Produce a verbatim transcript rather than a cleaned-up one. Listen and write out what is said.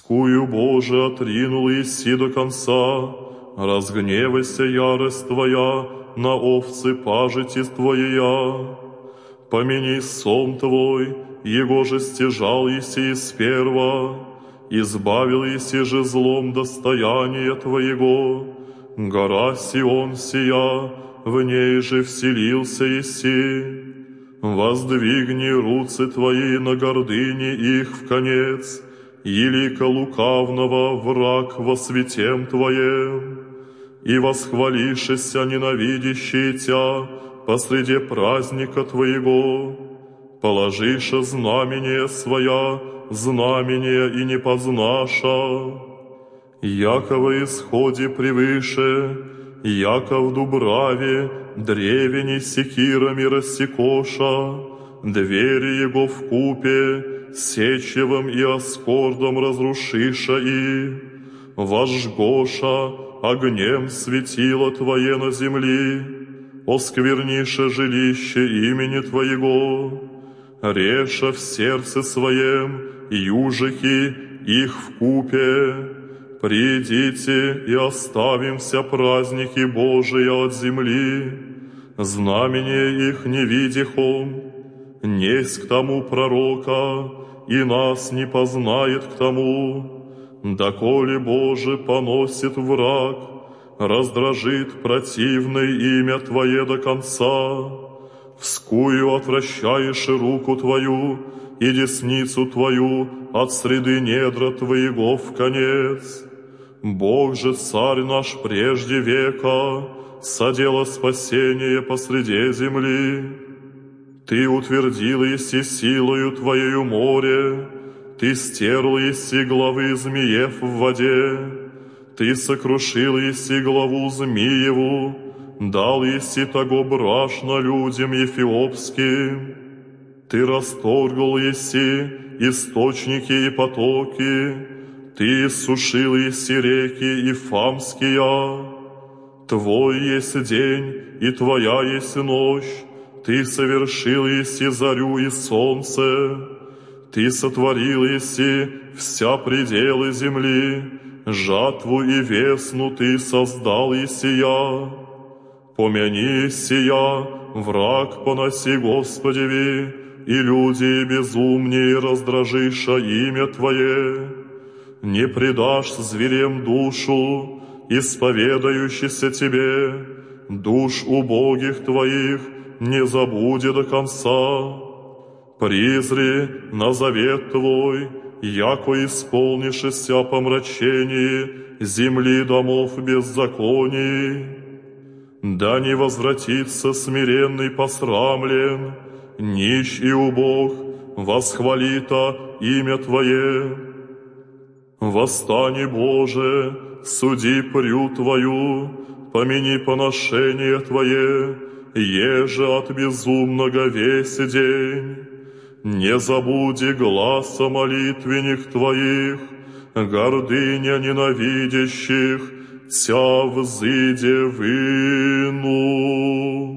скую, Боже, отринул еси до конца, разгневайся ярость Твоя на овцы пажити Твоя. Помяни сон Твой, его же стяжал еси из сперва, избавил еси же злом достояние Твоего. Гора Сион сия, в ней же вселился еси. Воздвигни руцы Твои на гордыне их в конец, и лика лукавного враг во светем Твоем. И восхвалишься ненавидящие Тя посреди праздника Твоего. Положиша знамение своя, знамение и не познаша. Яко во исходе превыше, яко в дубраве, древени секирами рассекоша, двери его в купе, сечевым и оскордом разрушиша и, возжгоша огнем светило Твое на земли, оскверниша жилище имени Твоего, реша в сердце своем южики их в купе. Придите и оставимся праздники Божии от земли, знамение их не видихом, несть к тому пророка, и нас не познает к тому, доколе Боже поносит враг, раздражит противное имя Твое до конца, вскую отвращаешь руку Твою и десницу Твою от среды недра Твоего в конец. Бог же, Царь наш прежде века, содело спасение посреди земли. Ты утвердил еси силою Твоею море, Ты стерл еси главы змеев в воде, Ты сокрушил еси главу змееву, дал еси того брашна людям ефиопским. Ты расторгл еси источники и потоки, Ты иссушил еси реки и фамские. Твой есть день, и Твоя есть ночь, Ты совершил еси зарю и солнце, Ты сотворил еси вся пределы земли, жатву и весну Ты создал есия. Помяни сия, враг поноси Господеви, и люди безумнее раздражиша имя Твое. Не предашь зверям душу, исповедающийся Тебе, душ убогих Твоих не забуди до конца. Призри на завет Твой, яко исполнишься о помрачении земли домов беззаконий. Да не возвратится смиренный посрамлен, нищ и убог, восхвалита имя Твое. Восстани, Боже, суди прю Твою, помяни поношение Твое, еже от безумного весь день. Не забуди гласа молитвенных Твоих, гордыня ненавидящих Тя взыде вину.